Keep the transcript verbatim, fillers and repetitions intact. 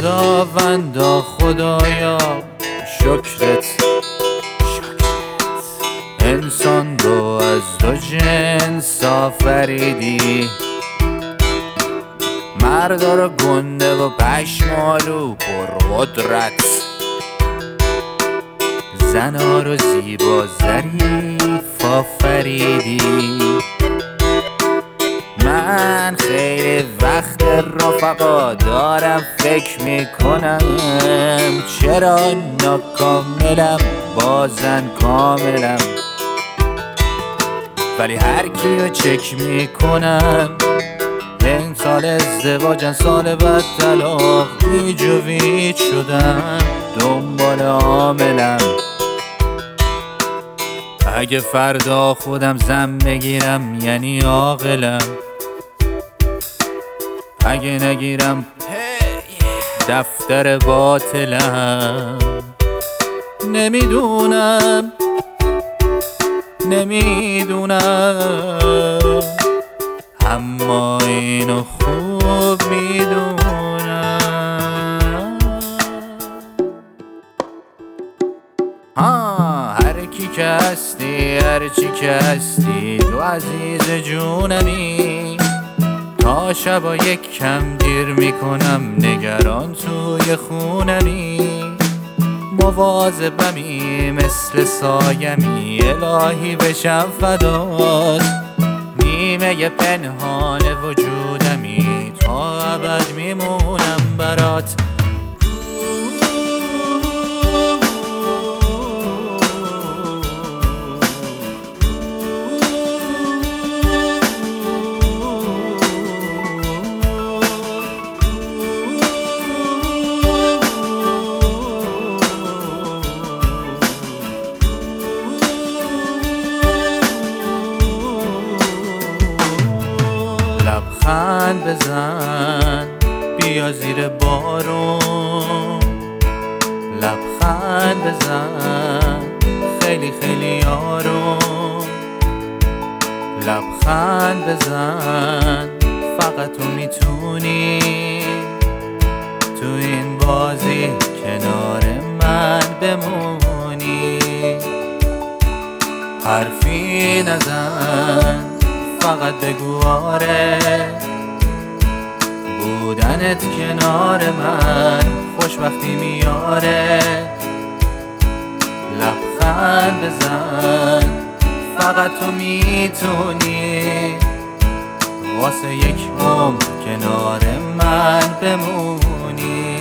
خداوندا خدایا شکرت انسان رو از دو جنس آفریدی، مردا رو گنده و پشمالو پر قدرت، زنا رو زیبا ظریف آفریدی. من خیلی وقت رفقا دارم فکر میکنم چرا ناکاملم بازن کاملم، ولی هر کیو چک میکنم امسال ازدواجن سال بعد طلاق، ویج و ویج شدم دنبال عاملم. اگه فردا خودم زن بگیرم یعنی عاقلم، اگه نگیرم دفتر باطلم. نمیدونم نمیدونم اما اینو خوب میدونم. ها هر کی که هستی هر چی که هستی تو عزیز جونمی، تا شبا یک کم دیر میکنم نگران توی خونمی، مواظبمی مثل سایمی الهی بشم فدات، نیمه پنهان وجودمی تا ابد میمونم برات. لبخند بزن بیا زیر بارون، لبخند بزن خیلی خیلی آروم، لبخند بزن فقط تو میتونی تو این بازی کنار من بمونی. حرفی نزن فقط بگو آره، بودنت کنار من خوشبختی میاره. لبخند بزن فقط تو میتونی واسه یک عمر کنار من بمونی.